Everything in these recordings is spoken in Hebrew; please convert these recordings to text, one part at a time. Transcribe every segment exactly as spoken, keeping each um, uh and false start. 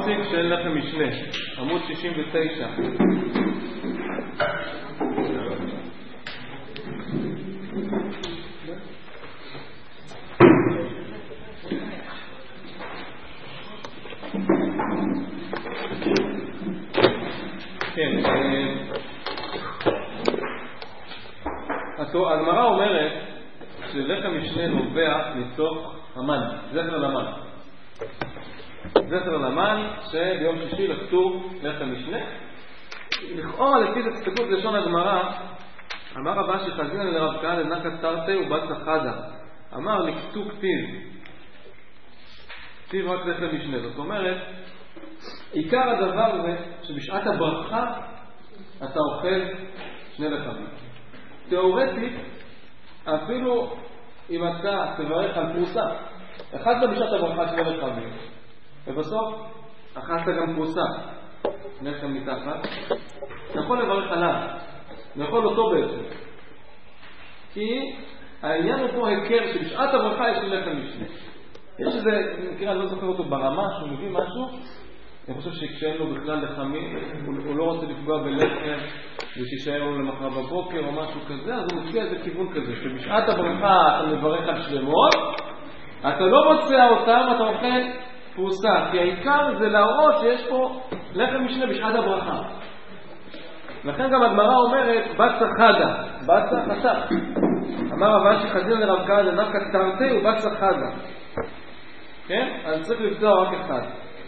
מציג של לחם משנה, עמוד שישים ותשע. כן, הגמרא אומרת שלחם משנה נובע מתוך המן, זכר למן. זכר למן שביום שישי לכתוב לחם משנה. לכאורה לפי זה תסתכלות לשון הגמרא, אמר רבא שחזין לרב כהנא לנקת תרתי ובצע חדה. אמר לכתוב כתיב, כתיב רק לחם משנה. זאת אומרת, עיקר הדבר זה שבשעת הברכה אתה אוכל שני לחמים. תיאורטית, אפילו אם אתה תברך על פרוסה, אכלת בשעת הברכה שני לחמים, ובסוף אכלת גם פרוסה, לחם מתחת, אתה יכול לברך עליו, אתה יכול אותו בעצם. כי העניין הוא פה הכר שבשעת הברכה יש לחם משנה. יש איזה, נקרא, אני לא זוכר אותו ברמה, שהוא מביא משהו, אני חושב שכשאין לו בכלל לחמים, הוא, הוא לא רוצה לפגוע בלחם ושישאר לו למחר בבוקר או משהו כזה, אז הוא מציע איזה כיוון כזה, שבשעת הברכה אתה מברך על שלמות, אתה לא מוצא אותם, אתה אוכל פרוסה, כי העיקר זה להראות שיש פה לחם משנה בשעת הברכה. לכן גם הגמרא אומרת, בצע חדה, בצע חטא. אמר רבא שחזין לרב כהנא לנקת תרתי ובצע חדה. כן? אז צריך לפתור רק אחד.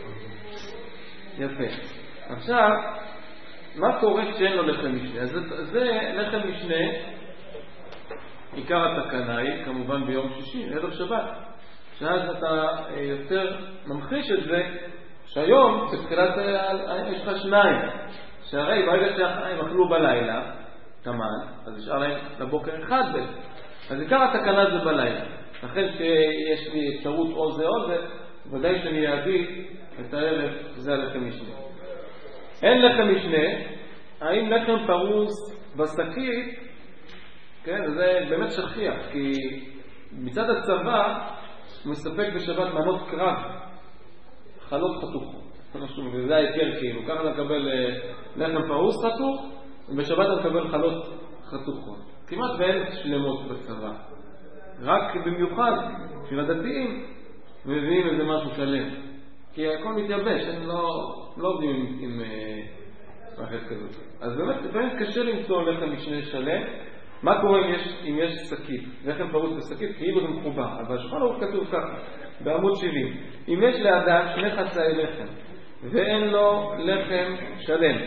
יפה. עכשיו, מה קורה כשאין לו לחם משנה? אז זה, זה לחם משנה, עיקר התקנה היא, כמובן ביום שישי, ערב שבת. שאז אתה יותר ממחיש את זה, שהיום, בתחילת יש לך שניים. שהרי ברגע שהם אכלו בלילה, תמן, אז נשאר להם לבוקר אחד בית. אז עיקר התקנה זה בלילה. לכן שיש לי אפשרות או זה או זה, ודאי שאני יעדיף את הערב, זה הלחם משנה. אין לחם משנה, האם לחם פרוס בשקית, כן, זה באמת שכיח, כי מצד הצבא מספק בשבת מנות קרב, חלות חתוך. וזה העיקר כאילו, ככה אתה מקבל לחם פרוס חתוך, ובשבת אתה מקבל חלות חתוכות. כמעט ואין שלמות בצבא. רק במיוחד של הדתיים מביאים איזה משהו שלם. כי הכל מתייבש, הם לא, לא עובדים עם, עם מערכת כזאת. אז באמת, באמת קשה למצוא לחם משנה שלם. מה קורה אם יש, אם יש שקית? לחם פרוס בשקית, כאילו זה מחובר. אבל שכל הוא כתוב ככה, בעמוד שבעים. אם יש לאדם שני חצאי לחם, ואין לו לחם שלם,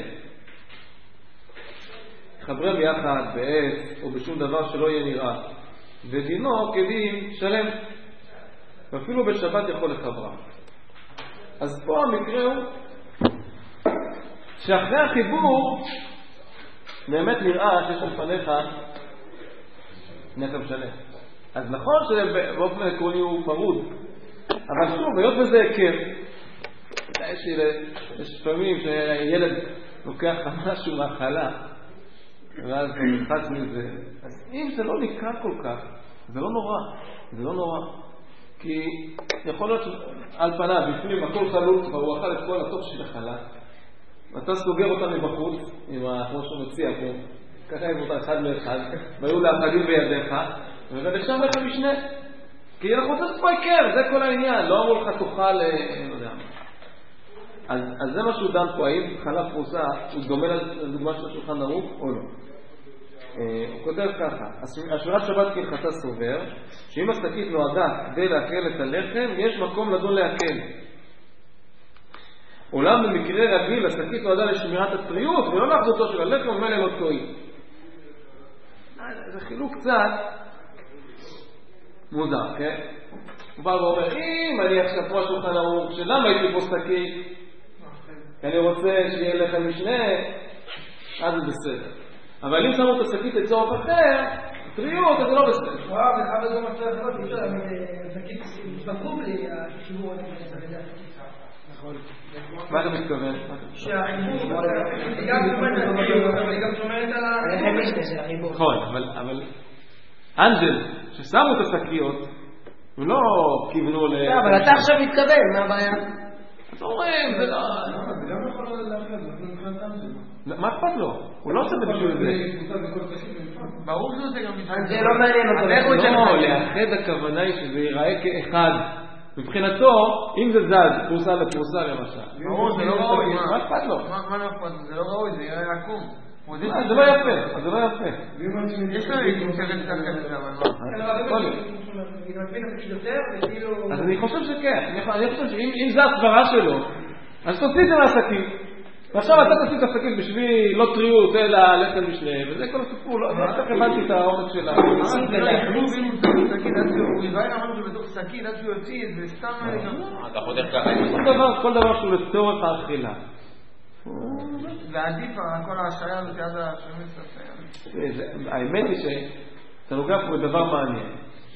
חברם יחד בעץ או בשום דבר שלא יהיה נראה, ודינו כדין שלם, ואפילו בשבת יכול לחברם. אז פה המקרה הוא שאחרי החיבור באמת נראה שיש לפניך לחם שלם. אז נכון שבאופן עקרוני הוא פרוד, אבל שוב, היות וזה הכר, יש פעמים שילד לוקח משהו מהחלה ואז הוא נלחץ מזה. אז אם זה לא נקרא כל כך, זה לא נורא, זה לא נורא. כי יכול להיות שעל פניו, בפנים הכל חלוט, והוא אכל את כל הטוב של החלה, ואתה סוגר אותה מבחוץ, כמו שהוא מציע פה, ככה עם אותה אחד מאחד, והיו לאחדים בידיך, ולשם לך משנה. כי אנחנו רוצים פה עיקר, זה כל העניין, לא אמרו לך תאכל, לא יודע מה. אז, אז זה מה שהוא דן פה, האם חלב פרוסה הוא דומה לדוגמה של השולחן ערוך או לא. אה, הוא כותב ככה, השמירת שבת כהלכתה סובר, שאם השקית נועדה כדי להקל את הלחם, יש מקום לדון להקל. אולם במקרה רגיל, השקית נועדה לשמירת הטריות, ולא לאחדותו של הלחם, ומילא לא טועים. זה חילוק קצת מוזר, כן? הוא בא ואומר, אם אני עכשיו כמו השולחן ערוך, שלמה הייתי פה שקית? כי אני רוצה שיהיה לחם משנה, אז זה בסדר. אבל אם שמו את השקית לצורך אחר, טריות, אז זה לא בסדר. וואו, זה חייב גם משהו אחרות, אי אפשר, שקית התבקרו לי, השימור הזה כדי השקית. נכון. מה אתה מתכוון? שהחיבור, היא גם שומרת על החיבור, אבל היא גם שומרת על החיבור. נכון, אבל אנג'ל, ששמו את השקיות, ולא כיוונו ל... אבל אתה עכשיו מתכוון, מה הבעיה? צורם, זה לא... זה גם יכול להחלט, זה מבחינתם שלו. מה אכפת לו? הוא לא עושה את זה בשביל זה. ברור שזה גם משהו. זה לא מעניין אותו. לא, לאחד הכוונה היא שזה ייראה כאחד. מבחינתו, אם זה זז, פרוסה לפרוסה למשל. ברור, זה לא ראוי. מה אכפת לו? מה לא אכפת? זה לא ראוי, זה יראה עקום. זה לא יפה, זה לא יפה. יש לו אינטרס כזה, אבל מה? אז אני חושב שכן. אני חושב שאם זה הסברה שלו, אז תוציא את זה מהעסקים. ועכשיו אתה תוציא את העסקים בשביל לא טריות, אלא לחם משנה, וזה כל הסיפור. לא כך הבנתי את העומק שלה. זה לא יכלו ואם הוא צריך שקית עד שהוא ריבה אמרנו שבתוך שקית עד שהוא יוציא את זה סתם... אתה חודר ככה. כל דבר שהוא לצורך האכילה. ועדיף כל ההשעיה הזאת עד השמש הסיים. האמת היא שאתה נוגע פה בדבר מעניין.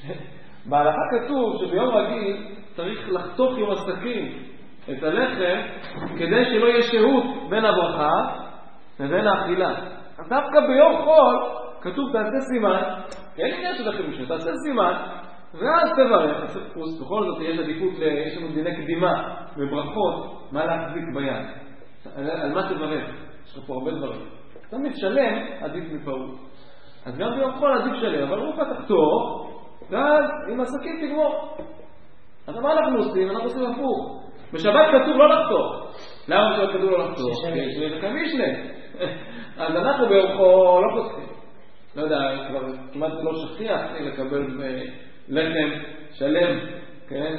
בהלכה כתוב שביום רגיל צריך לחתוך עם הסכין את הלחם כדי שלא יהיה שהות בין הברכה לבין האכילה. אז דווקא ביום חול כתוב תעשה סימן, אין עניין של לחם משנה, תעשה סימן ואז תברך, תעשה פרוס. בכל זאת יש עדיפות, יש לנו דיני קדימה וברכות מה להחזיק ביד, על מה תברך. יש לך פה הרבה דברים. תמיד שלם עדיף מפעול. אז גם ביום חול עדיף שלם, אבל רוחת תחתוך ואז עם הסכין תגמור. אז מה אנחנו עושים? אנחנו עושים הפוך. בשבת כתוב לא לחתוך. למה בשבת כתוב לא לחתוך? כי יש לי לכם משנה. אז אנחנו ביום חול לא חותכים. לא יודע, כבר כמעט לא שכיח לקבל לחם שלם, כן?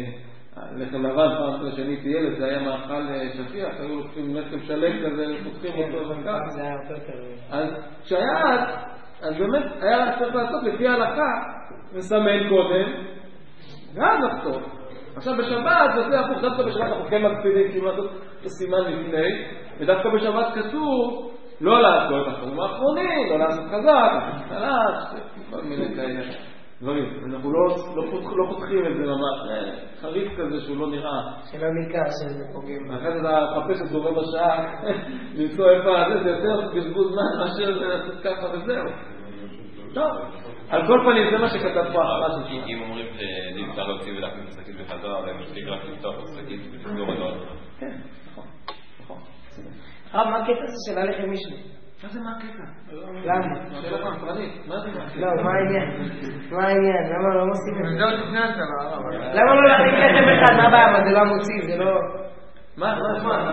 לחם לבן, פעם שאני הייתי ילד, זה היה מאכל שכיח, היו לוקחים לחם שלם כזה, חותכים אותו וכך. זה היה יותר קרוב. אז כשהיה אז, אז באמת היה צריך לעשות לפי ההלכה, מסמן קודם, ואז לחתוך. עכשיו בשבת זה עושה הפוך, דווקא בשבת אנחנו כן מקפידים כאילו לעשות את הסימן לפני, ודווקא בשבת כתוב לא לעשות את החיים האחרונים, לא לעשות חזק, חלש, כל מיני כאלה דברים. אנחנו לא, לא, לא חותכים את זה ממש, חריף כזה שהוא לא נראה. שלא ניכר שזה פוגעים. אחרי זה אתה מחפש את דומה בשעה, למצוא איפה זה, זה יותר בזבוז זמן מאשר לעשות ככה וזהו. טוב. על כל פנים זה מה שכתב פה אחת. אם אומרים שדין אפשר להוציא ולהכניס את השקית בחזרה, והם מספיק רק לפתוח את השקית ולסגור את עוד. כן, נכון, נכון. אה, מה הקטע הזה של הלחם משנה? מה זה מה הקטע? למה? שאלה פרטנית, מה זה מה? לא, מה העניין? מה העניין? למה לא עושים את זה? זה עוד לפני הצבא. למה לא להכניס לחם אחד? מה הבעיה? אבל זה לא מוציא, זה לא... מה? מה?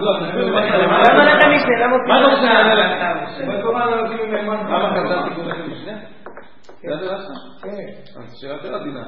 למה לחם משנה? למה מוציא? מה אתה רוצה להגיד? למה כתב תיקון לחם משנה? זה הדבר שם? כן. אז שאלה יותר עדינה.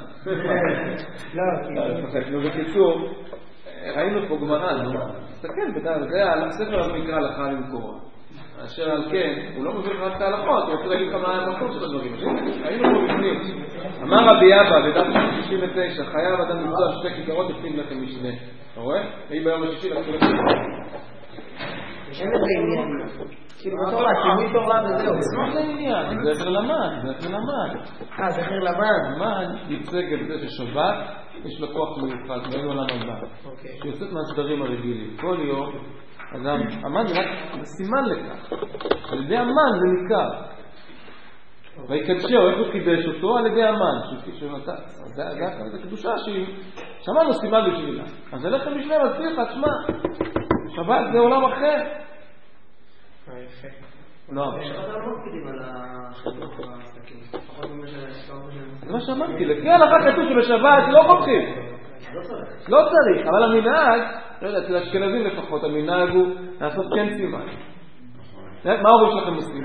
לא, כאילו. בקיצור, ראינו פה גמרא, נו. תסתכל, זה הספר הזה נקרא הלכה למקורה. אשר על כן, הוא לא מבין רק את ההלכות, הוא רוצה להגיד לך מה המקום של הדברים. ראינו פה בפנים. אמר רבי אבא, בדף שישים ותשע, חייב אדם למצוא על שתי כיכרות לפנים לחם משנה. אתה רואה? והיא ביום השישי לקחו לחם משנה. אין לזה עניין. כאילו בתורה, תלמי תורה וזהו. מה זה עניין? זה זכר למד, זה זכר למד. אה, זכר למד. למד ייצג את זה ששבת יש לו כוח מיוחד, ואין עולם הבא. שיוצאת מהסדרים הרגילים. כל יום, אדם, המן זה רק סימן לכך. על ידי המן זה ניכר. ויקדשו, איך הוא קידש אותו? על ידי המן. זה קדושה שמענו סימן בשבילה. אז הלחם משנה מזכיר לך, תשמע, שבת זה עולם אחר. יפה. לא, אבל איך אתה לא מקפידים על החינוך והעסקים? זה מה שאמרתי, לפי ההלכה כתוב שבשבת לא חותכים. לא צריך. לא צריך, אבל המנהג, לא יודע, אצל אשכנזים לפחות, המנהג הוא לעשות כן סימן. מה ההורים שלכם עושים?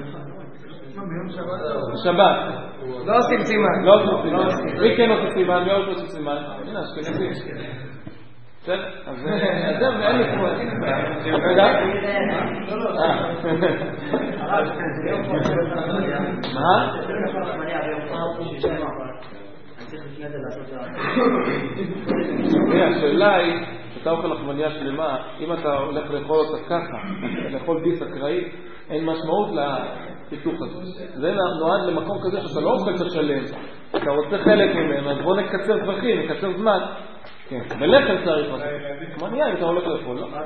בשבת. לא עושים סימן. לא עושים סימן. מי כן עושה סימן? מי עוד עושה סימן? הנה, אשכנזים. בסדר? אז זהו, ואין לי פה. רגע? מה? השאלה היא, אתה אוכל לחמניה שלמה, אם אתה הולך לאכול אותה ככה, לאכול ביס אקראי, אין משמעות לחיתוך הזה. זה נועד למקום כזה שאתה לא אוכל את השלם, אתה רוצה חלק ממנו, אז בוא נקצר טווחים, נקצר זמן. כן, בלחם צריך לעשות. חמניה, אם אתה הולך לאכול, לא?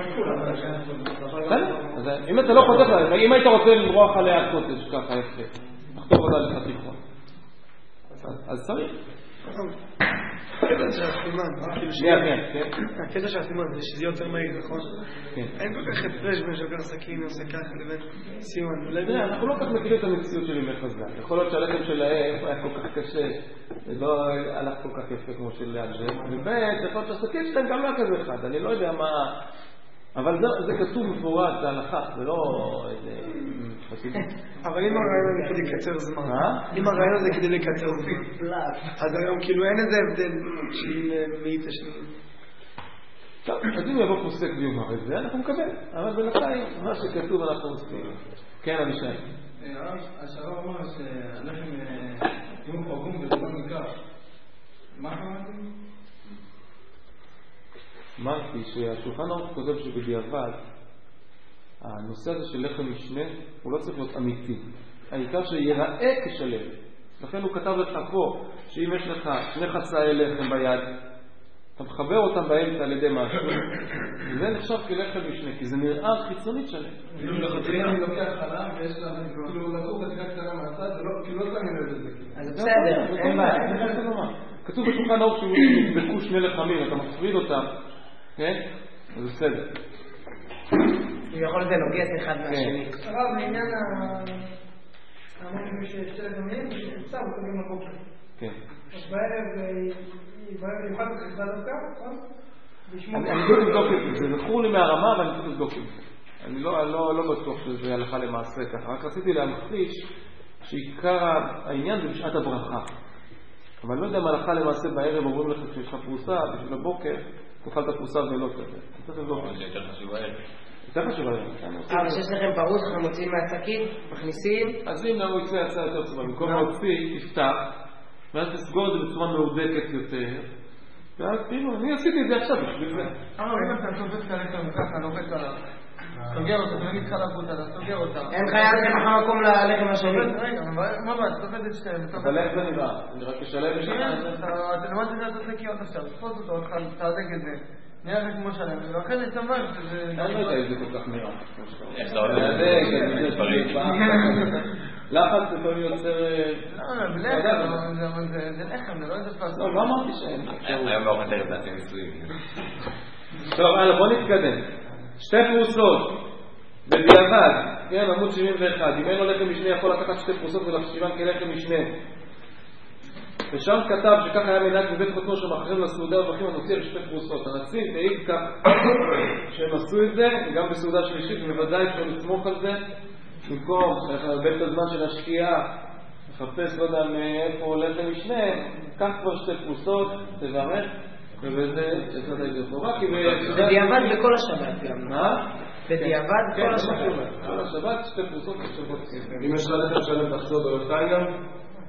אם אתה לא חותך לה, אם היית רוצה למרוח עליה קוטג' ככה יפה, לחתוך אותה לחתיכות, אז צריך. הקטע של הסימן, שנייה, כן, כן. הקטע של הסימן זה שזה יותר מהיר, נכון? כן. אין כל כך הפרש בין שוקר סכין עושה ככה לבין סימן. תראה, אנחנו לא כך מכירים את המציאות של ימי חז"ל. יכול להיות שהלחם שלהם היה כל כך קשה, ולא הלך כל כך יפה כמו של אג'ם, ובית, יכול להיות שהסכין שלהם גם לא כזה אחד, אני לא יודע מה... אבל זה כתוב מפורט, זה הלכה, זה לא איזה חסידות. אבל אם הרעיון זה כדי לקצר זמן, אם הרעיון זה כדי לקצר זמן, אז היום כאילו אין איזה הבדל של מאיתה של... טוב, אז אם יבוא פוסק ויאמר את זה, אנחנו נקבל, אבל בינתיים מה שכתוב אנחנו עושים. כן, אבישי. השער אמר שהלחם, אם הוא פגום בזמן ניכר, מה אמרתם? אמרתי שהשולחן ערוך כותב שבדיעבד הנושא הזה של לחם משנה הוא לא צריך להיות אמיתי, העיקר שיראה כשלם. לכן הוא כתב לך פה שאם יש לך שני חצאי לחם ביד אתה מחבר אותם באמצע על ידי משהו וזה נחשב כלחם משנה כי זה נראה חיצונית שלם. כאילו לחצאי אני לוקח חלם ויש לה כאילו לקחו חתיכה קטנה מהצד כאילו לא שמים לב לזה. אז בסדר, אין בעיה. כתוב בשולחן ערוך שהוא נדבקו שני לחמים אתה מפריד אותם, כן? אז בסדר. הוא יכול להיות נוגס אחד מהשני. הרב, לעניין המון ששתי לחמים, שחוצה הוא קודם לבוקר. כן. אז בערב יוכל בחיסה דווקא, נכון? אני לא לבדוק את זה, זה זכור לי מהרמה ואני צריך לבדוק את זה. אני לא בטוח שזה הלכה למעשה ככה, רק רציתי להמחיש שעיקר העניין זה בשעת הברכה. אבל לא יודע מה הלכה למעשה בערב אומרים לך כשיש לך פרוסה, בשביל הבוקר תאכל את הפרוסה ולא כזה. צריך לבדוק. זה יותר חשוב הערב. יותר חשוב הערב. אבל שיש לכם פרוס, אנחנו מוציאים מהשקית, מכניסים. אז אם הוא יצא הצעה יותר טובה, במקום להוציא, תפתח, ואז תסגור את זה בצורה מהודקת יותר, ואז תראו, אני עשיתי את זה עכשיו בשביל זה. אבל אם אתה שופט כלכם ככה, נוחת עליו, סוגר אותה, תמיד חלפות עליו, סוגר אותה. אין חייב לך מקום ללחם השני. רגע, מה בעד, סופט את שתיהם. אבל איך זה נראה? אני רק אשלם בשביל זה. אתה למד את זה לעשות נקיות עכשיו, תפוס אותו, תעדק את זה. נראה כמו שלם, ואחרי זה סמל שזה... אני לא יודע אם זה כל כך נראה. איך זה עולה? זה דברים. לחץ זה פעמים יוצר... לא, לא, בלחם, זה לחם, זה לא איזה פס. לא, לא אמרתי שאין. היום באופן תראה לעצים ניסויים. טוב, הלאה, בוא נתקדם. שתי פרוסות בדיעבד, כן, עמוד שבעים ואחת. אם אין לו לחם משנה יכול לקחת שתי פרוסות ולחשיבן כלחם משנה. ושם כתב שכך היה מנהג בבית חותנו שמאחרים לסעודה ובכים הנוציא על שתי פרוסות. הנציב תעיד כך שהם עשו את זה, גם בסעודה שלישית, ובוודאי אפשר לסמוך על זה. במקום לבית הזמן של השקיעה, לחפש, לא יודע מאיפה לחם משנה, קח כבר שתי פרוסות, תברך, ובזה יצאת את זה חובה, כי בדיעבד בכל השבת גם. מה? בדיעבד כל השבת. כל השבת שתי פרוסות ושבות. אם יש לך לחם שלם תחזור בלותיים גם?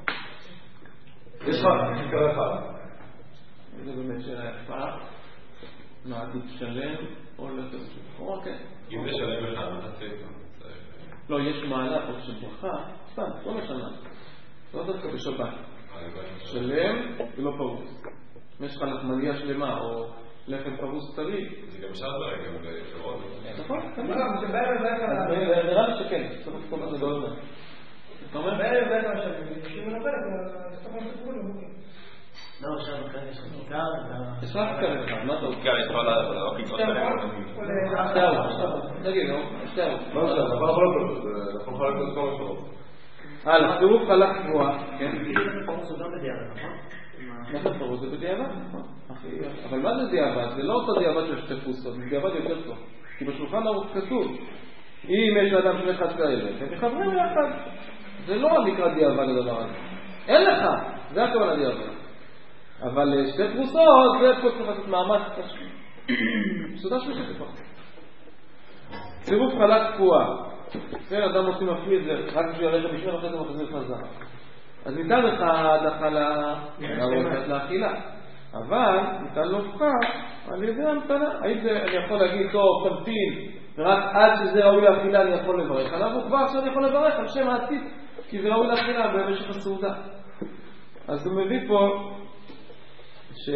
יש לך כיכר אחד. זה באמת שאלה יפה. מעדיף שלם או לחם שלם. אוקיי. אם זה שלם לך, מה תעשה איתו? לא, יש מהלך או של ברכה, סתם, לא משנה. לא דווקא בשבת. שלם ולא פרוס. אם יש לך לחמניה שלמה או לחם פרוס טרי. זה גם שעת ברגע, אבל פירות. נכון, כמובן. לא, שבערב זה איך נראה לי שכן, צריך כל כך גדול זה. אתה אומר? בערב זה איך השבת, כשהוא מנפלת, אז אתה יכול לבוקר. לא, עכשיו אחרי יש לך כיכר. יש רק כיכר אחד, מה אתה אומר? כיכר, יש לך לא כיכר שלם. שתיהו, תגיד, נו, שתיהו. לא זה, אנחנו לא יכולים לעשות, אנחנו יכולים לעשות כל משהו. הלאה, צירוף חלק קבועה. כן? פרוס הוא גם בדיעבד, נכון? מה זה פרוס? זה בדיעבד? אבל מה זה דיעבד? זה לא אותו דיעבד של שתי פרוסות, זה דיעבד יותר טוב. כי בשולחן ערוך כתוב, אם יש לאדם שני חצי כאלה, הם מחברים יחד. זה לא נקרא דיעבד הדבר הזה. אין לך, זה הכוונה דיעבד. אבל שתי פרוסות, זה פה צריך לעשות מאמץ קשה. סעודה שלישית לפחות. צירוף חלק קבועה. זה אדם עושים מפריד, זה רק בשביל הלחם משנה ואחרי זה מחזיר חזרה. אז ניתן לך הדחה לאכילה. אבל ניתן לו פחת על ידי המתנה. האם אני יכול להגיד, טוב, תמתין, ורק עד שזה ראוי לאכילה אני יכול לברך עליו, וכבר עכשיו אני יכול לברך על שם העתיד, כי זה ראוי לאכילה במשך הסעודה. אז הוא מביא פה ש...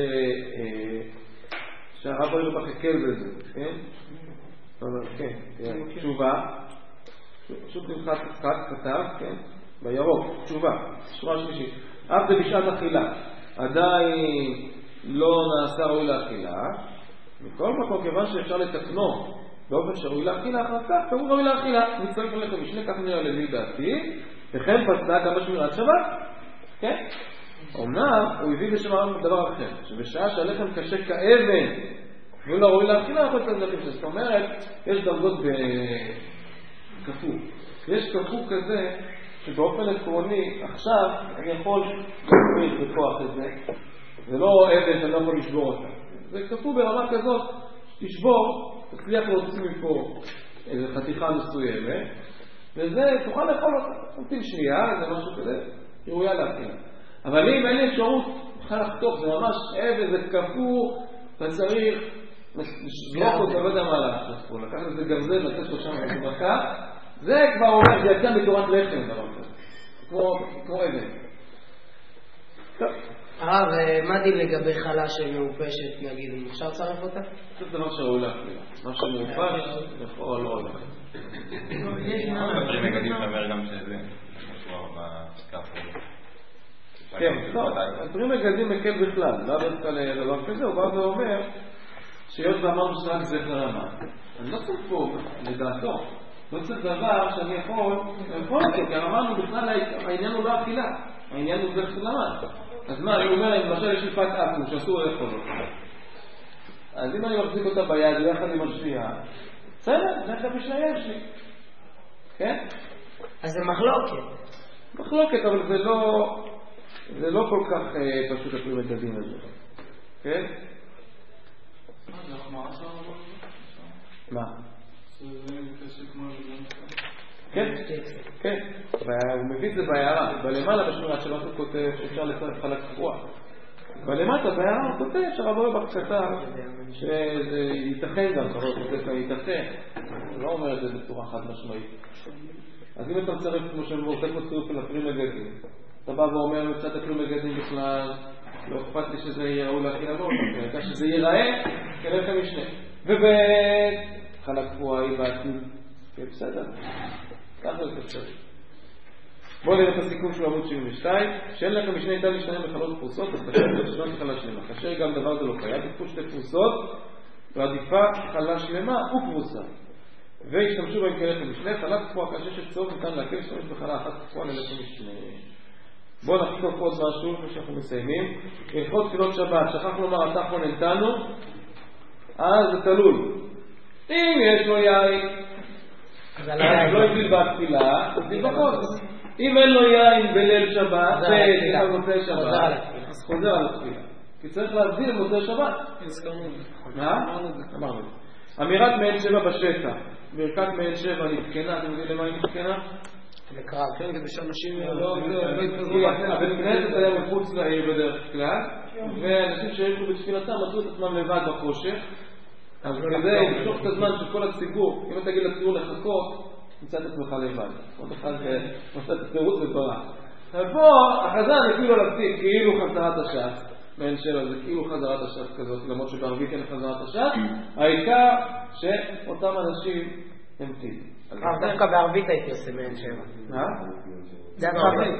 שהרב לא מחכה בזה, כן? כן, תשובה, פשוט נמחק כתב, כן? בירוק, תשובה, שורה שלישית. אף זה בשעת אכילה, עדיין לא נעשה ראוי לאכילה, מכל מקום כיוון שאפשר לתקנו באופן שראוי לאכילה, אחר כך כמובן ראוי לאכילה. נצטרך ללכת משנה, כך נראה לוי דעתי, וכן פסק גם בשמירת שבת. כן? אומנם הוא הביא בשם דבר אחר, שבשעה שהלחם קשה כאבן והוא לא ראוי לאכילה, יכול לצאת לחם שזאת אומרת, יש דרגות בכפו. יש כפו כזה שבאופן עקרוני, עכשיו אני יכול להכניס בכוח את זה, זה לא אבן שאני לא יכול לשבור אותה. זה כפו ברמה כזאת, תשבור, תצליח להוציא מפה איזו חתיכה מסוימת, וזה תוכל לאכול אותה. תמתין שנייה, זה משהו כזה, היא ראויה להכילה. אבל אם אין לי אפשרות, תוכל לחתוך, זה ממש אבן, זה כפו, אתה צריך לשלוח אותה, לא יודע מה לעשות פה, לקחת את זה גרזל, לתת לו שם במכה, זה כבר אומר, זה יצא מתורת לחם, דבר כזה. כמו אבן. טוב. הרב, מה דין לגבי חלה שמעופשת, נגיד, אם אפשר לצרף אותה? זה דבר שראוי להכלילה. מה שמעופש, יכול לא להכלילה. בפרי מגדים שאומר גם שזה משמעור בכף. כן, לא, הפרי מגדים מקל בכלל, לא דווקא לדבר כזה, הוא בא ואומר שהיות ואמרנו שרק זכר למה. אני לא צריך פה, לדעתו, לא צריך דבר שאני יכול, יכול אותו, כי אמרנו בכלל העניין הוא לא אכילה, העניין הוא זכר למה. אז מה, אני אומר, למשל יש לי פת אקו שאסור לאכול אותה. אז אם אני מחזיק אותה ביד יחד עם השביעה, בסדר, זה איך המשנה יש לי. כן? אז זה מחלוקת. מחלוקת, אבל זה לא, זה לא כל כך פשוט אפילו את הדין הזה. כן? מה? כן, כן. הוא מביא את זה בהערה. בלמעלה בשמירת שבת הוא כותב שאפשר לצרף חלק קבוע. בלמטה בהערה הוא כותב שהרב אוירבך כתב שזה ייתכן גם, זה ייתכן. הוא לא אומר את זה בצורה חד משמעית. אז אם אתה מצרף כמו שאני עושה פה צירוף לפרי מגדים, אתה בא ואומר מצאת הפרי מגדים בכלל, לא אכפת לי שזה יהיה ראוי להכילה לא, כך שזה ייראה כלחם משנה. ובחלק קבוע היא בעתיד. כן, בסדר. ככה זה בסדר. בואו נראה את הסיכום של עמוד שבעים ושתיים. שאין לחם משנה ניתן להשתלם בחלות פרוסות, אז תשאר את חלה שלמה. כאשר גם דבר זה לא חייב, תקפו שתי פרוסות, ועדיפה חלה שלמה ופרוסה. והשתמשו בהם כלחם משנה, חלה קפואה כאשר שצורך ניתן להקל להשתמש בחלה אחת קפואה ללחם משנה. בואו נחתוך עוד משהו לפני שאנחנו מסיימים. הלכות תפילות שבת, שכחנו לומר התחון נתנו, אז זה תלוי. אם יש לו יין, אז לא יגיל בתפילה, אז נבחור. אם אין לו יין בליל שבת, זה מוצאי שבת, אז חוזר על התפילה. כי צריך להסביר מוצאי שבת. מה? אמרנו. אמירת מעין שבע בשטח. ברכת מעין שבע נתקנה, אתם יודעים למה היא נתקנה? לקרב. כן, כדי שאנשים לא יתפזרו. הבית כנסת היה מחוץ לעיר בדרך כלל, ואנשים שהיו בתפילתם מצאו את עצמם לבד בחושך. אז כדי למשוך את הזמן של כל הציבור, אם אתה תגיד לציבור לחכות, נמצא את עצמך לבד. עוד אחד נושא את הפירוט וברח. ופה החזן אפילו להפסיק כאילו חזרת השעת. מעין שבע זה כאילו חזרת השעת כזאת, למרות שבערבית אין חזרת השעת. העיקר שאותם אנשים המתינו. דווקא בערבית הייתי עושה מעין שבע. מה? זה בערבית.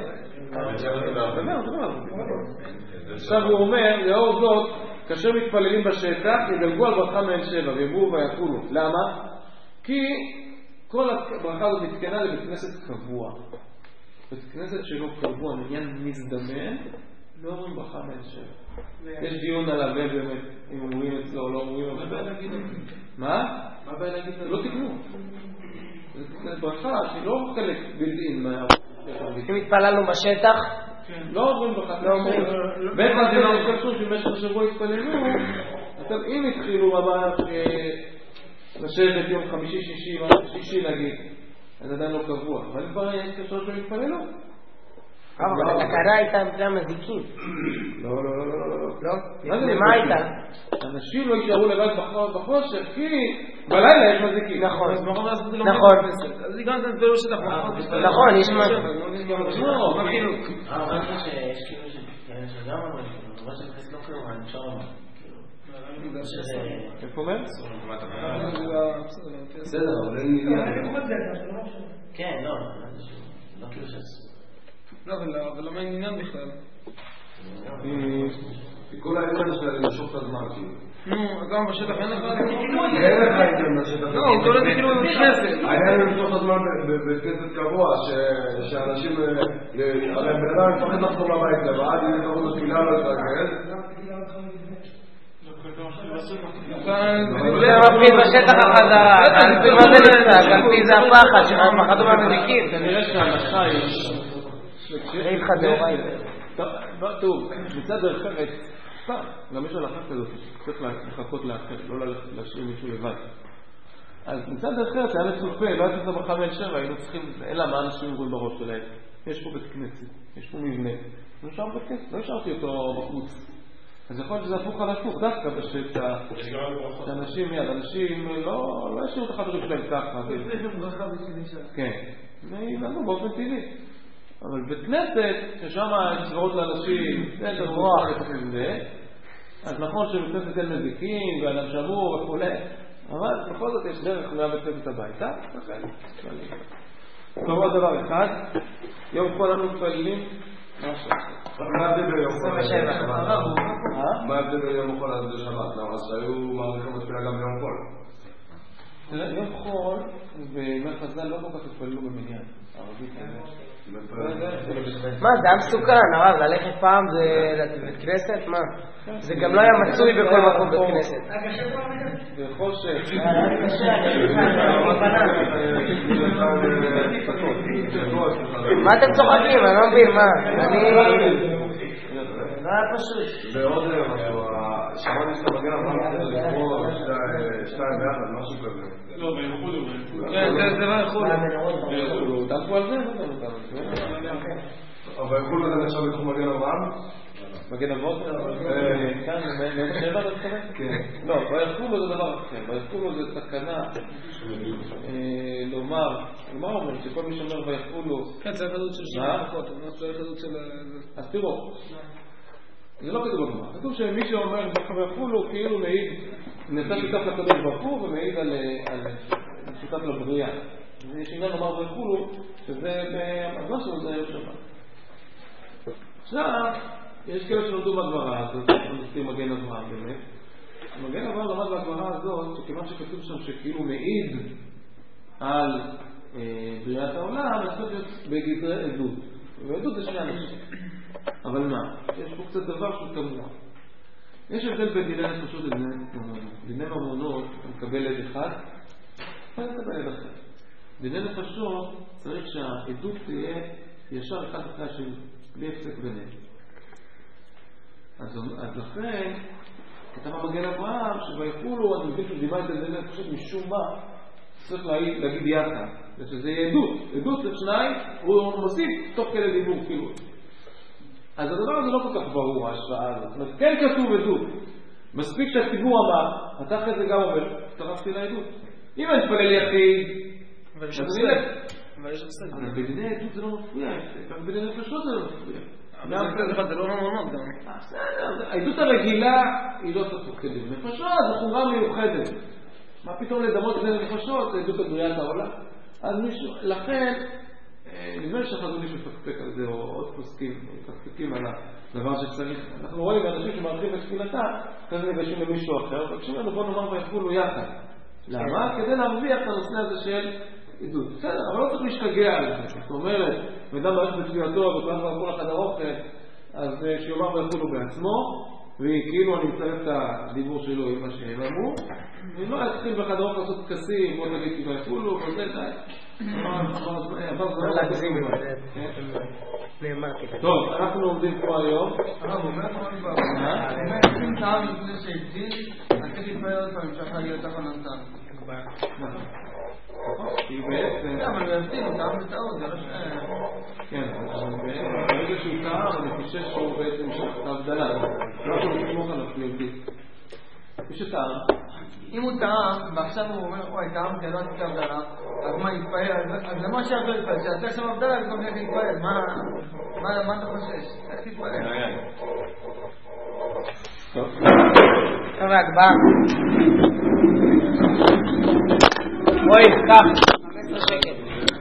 עכשיו הוא אומר, לאור זאת, כאשר מתפללים בשטח, ידלגו על ברכה מעין שבע, ויאמרו ויקולו. למה? כי כל הברכה הזאת נתקנה לבית כנסת קבוע. בית כנסת שלא קבוע, מעניין מזדמן, לא אומרים ברכה מעין שבע. יש דיון על הבל באמת, אם אומרים אצלו או לא אומרים אצלו. מה? מה בעיה להגיד? לא תקנו. זה ברכה שהיא לא חלק בלעין מה... אם התפללנו בשטח, לא אומרים ברכה. לא אומרים. בית הזה לא קשור שבמשך השבוע התפללו, אבל אם התחילו ממש לשבת יום חמישי, שישי, שישי נגיד, אז עדיין לא קבוע. אבל כבר יש קשור שהם התפללו. אבל התקנה הייתה מפני המזיקים. לא, לא, לא, לא, לא. לא? מה הייתה? אנשים לא יישארו לבד בחושך, כי בלילה יש מזיקים. נכון. נכון. אז הגענו את הפירוש שלך. נכון, יש מה. לא, מה חינוך? אה, מה זה שיש כאילו שגם אמרו, אבל שנכנס לא כלום, אני אפשר לומר. איפה אומר? בסדר, אבל אין מיליון. כן, לא, לא כאילו שעשו. לא, אבל למה אין עניין בכלל? כל העניין שלה למשוך את הזמן כאילו. נו, גם בשטח אין לך... אין לך עניין בשטח. לא, הוא קורא את זה כאילו בכנסת. העניין למשוך את הזמן בכנסת קבוע, שאנשים... הרי בן אדם מפחד לחזור לבית לבד, אם יתראות התפילה לא יתרגל. זה מפחיד בשטח החזרה, על מה זה נצטק, על פי זה הפחד, שמפחדו מהמזיקים. כנראה שההלכה יש... ראית לך דאורי. טוב, מצד אחרת, סתם, גם יש הלכה כזאת, צריך לחכות לאחר, לא להשאיר מישהו לבד. אז מצד אחרת, היה מצופה, לא הייתי לך בחמש שבע, היינו צריכים, אלא מה אנשים יגול בראש שלהם. יש פה בית כנסת, יש פה מבנה, לא נשאר בית כנסת, לא השארתי אותו בחוץ. אז יכול להיות שזה הפוך על הפוך, דווקא בשטח, שאנשים מיד, אנשים לא השאירו את החברים שלהם ככה. זה גם ברכה בסיני שם. כן, נהנו באופן טבעי. אבל בית כנסת, ששם סברות לאנשים, זה רוח וכזה, אז נכון שבית כנסת אין מזיקים, ואדם שמור וכו', אבל בכל זאת יש דרך מהבית כנסת הביתה, לכן, קבוע דבר אחד, יום כל אנחנו מתפללים, מה ההבדל ביום חול? מה ההבדל ביום חול עד שבת? אז שהיו מעריכים בתפילה גם ביום חול. יום חול וימי חז"ל לא כל כך התפללו במניין. מה, זה היה מסוכן, הרב, ללכת פעם לבית כנסת? מה? זה גם לא היה מצוי בכל מקום בית כנסת. בחושך. מה אתם צוחקים? אני לא מבין, מה? אני... לא היה פשוט. ועוד משהו, שמעתי שאתה מגן אמרה לקרוא שתיים ביחד, משהו כזה. לא, ביחולו. כן, זה לא יכולו. תעשו על זה? אבל יכולו זה נחשב בתחום מגן אברהם? מגן אבות? כאן, מגן שבע אתה מתכוון? כן. לא, ביחולו זה דבר אחר. ביחולו זה תקנה לומר, לומר אומר שכל מי שאומר ביחולו... כן, צריך לדעות של שבע דקות, אבל צריך לדעות של... אז תראו, זה לא כתוב בגמרא. כתוב שמי שאומר ביחולו כאילו מעיד, נעשה שיטת לקדוש ברוך הוא ומעיד על שיטת לבריאה. יש עניין לומר ביחולו, שזה במזל שלו זה שבת. עכשיו, יש כאלה שלמדו בגמרא הזאת, נוסעים מגן אברהם באמת. מגן אברהם למד בגמרא הזאת, שכיוון שכתוב שם שכאילו מעיד על בריאת העולם, נעשה בגדרי עדות. ועדות זה שני אנשים. אבל מה? יש פה קצת דבר שהוא כמובן. יש הבדל בין דיני נפשות לדיני ממונות. דיני ממונות, אתה מקבל עד אחד, אתה מקבל עד אחד. דיני נפשות צריך שהעדות תהיה ישר אחד אחרי השני, בלי הפסק ביניהם. אז, אז לכן, כתב המגן אברהם, שביחולו, אני מבין שדימה את דיני נפשות משום מה, צריך להגיד, להגיד יחד, ושזה יהיה עדות. עדות זה שניים, הוא מוסיף תוך כדי דיבור, כאילו. אז הדבר הזה לא כל כך ברור, ההשוואה הזאת. זאת אומרת, כן כתוב עדות. מספיק שהציבור אמר, אתה אחרי זה גם אומר, תרפתי לעדות. אם אני מתפלל יחיד, אבל יש בסדר. אבל יש בסדר. אבל בדיני עדות זה לא מפריע, גם בדיני נפשות זה לא מפריע. זה לא ממונות גם. בסדר, העדות הרגילה היא לא תפוק כדי. נפשות זה חומרה מיוחדת. מה פתאום לדמות את נפשות? זה עדות הבריאת העולם. אז לכן, נדמה שחזון יש מפקפק על זה, או עוד פוסקים, מפקפקים על הדבר שצריך. אנחנו רואים אנשים שמערכים את תפילתה, כזה ניגשים למישהו אחר, וכשם לנו בוא נאמר ויחולו יחד. למה? כדי להרוויח את הנושא הזה של עדות. בסדר, אבל לא צריך להשתגע על זה. זאת אומרת, מידע מערכת בתפילתו, וכולם כבר כל אחד אוכל, אז שיאמר ויחולו בעצמו, וכאילו אני מצטרף את הדיבור שלו עם מה שהם אמרו, ואם לא יתחיל באחד אוכל לעשות כסים, בוא נגיד כי ויחולו, וזה די. טוב, אנחנו עומדים פה היום. הרב, אומר כמובן בעבור. אם טעם לפני שהבדיל, אז צריך להתפעל עוד פעם, שאתה להיות תחת נתן. כי בעצם... אבל להבדיל, הוא טעם בטעות, זה לא ש... כן, אבל ברגע שהוא טעם, אני חושב שהוא בעצם שולח את ההבדלה. לא שהוא מסמוך עליו להבדיל. מי שטעם... אם הוא טעם, ועכשיו הוא אומר, אוי, טעם, זה לא עשיתי הבדלה, אז מה, יתפעל? אז למה שאתה יתפעל? שאתה שם הבדלה, אז כל מיני יתפעל. מה אתה חושש? איך תתפעל? טוב. טוב, הגבעה. בואי, קח. חמש עשרה שקל.